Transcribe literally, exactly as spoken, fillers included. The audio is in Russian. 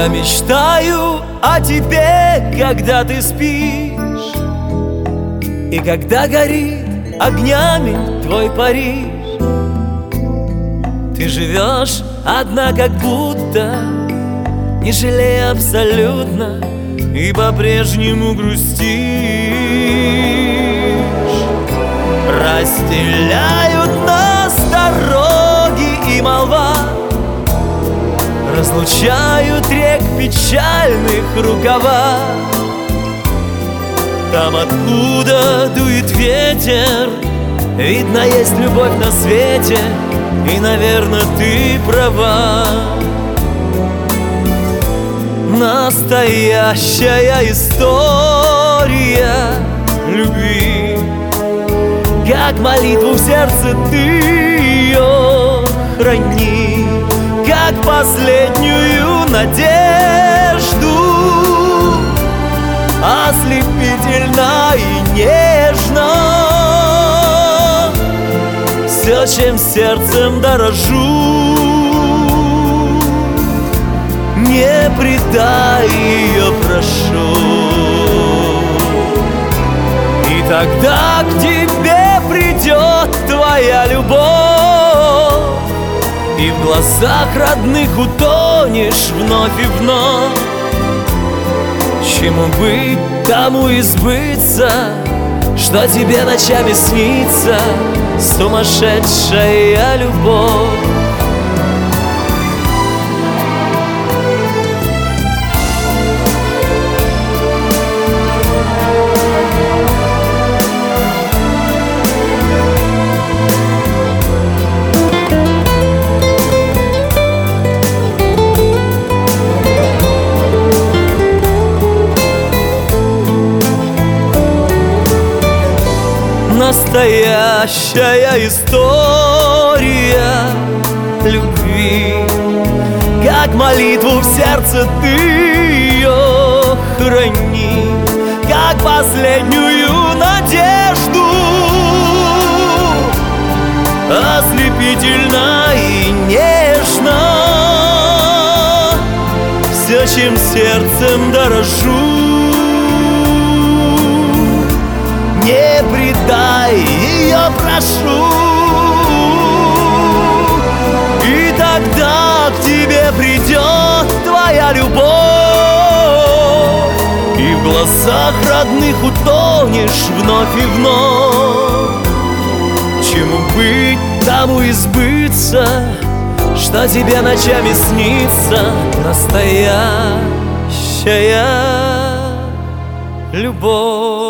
Я мечтаю о тебе, когда ты спишь, и когда горит огнями твой Париж. Ты живешь одна, как будто, не жалея абсолютно, и по-прежнему грустишь. Разделяют нас дороги и молва, разлучают рек печальных рукава. Там, откуда дует ветер, видно, есть любовь на свете, и, наверное, ты права. Настоящая история любви, как молитву в сердце ты ее храни, как последнюю надежду, ослепительно и нежно. Все, чем сердцем дорожу, не предай ее, прошу. И тогда к тебе придет твоя любовь, и в глазах родных утонешь вновь и вновь. Чему быть, тому и сбыться, что тебе ночами снится сумасшедшая любовь. Настоящая история любви, как молитву в сердце ты ее храни, как последнюю надежду, ослепительно и нежно. Все, чем сердцем дорожу, не предай ее, прошу. И тогда к тебе придет твоя любовь, и в глазах родных утонешь вновь и вновь. Чему быть, тому и сбыться, что тебе ночами снится настоящая любовь.